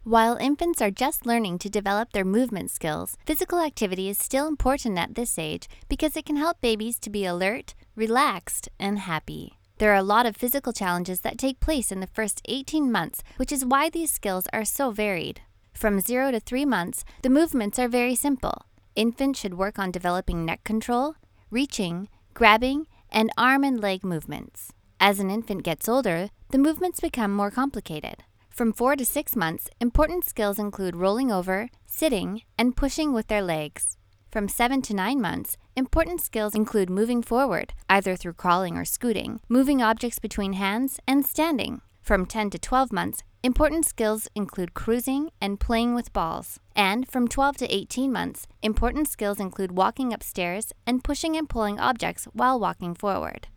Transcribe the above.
While infants are just learning to develop their movement skills, physical activity is still important at this age because it can help babies to be alert, relaxed, and happy. There are a lot of physical challenges that take place in the first 18 months, which is why these skills are so varied. From 0 to 3 months, the movements are very simple. Infants should work on developing neck control, reaching, grabbing, and arm and leg movements. As an infant gets older, the movements become more complicated. From 4 to 6 months, important skills include rolling over, sitting, and pushing with their legs. From 7 to 9 months, important skills include moving forward, either through crawling or scooting, moving objects between hands, and standing. From 10 to 12 months, important skills include cruising and playing with balls. And from 12 to 18 months, important skills include walking upstairs and pushing and pulling objects while walking forward.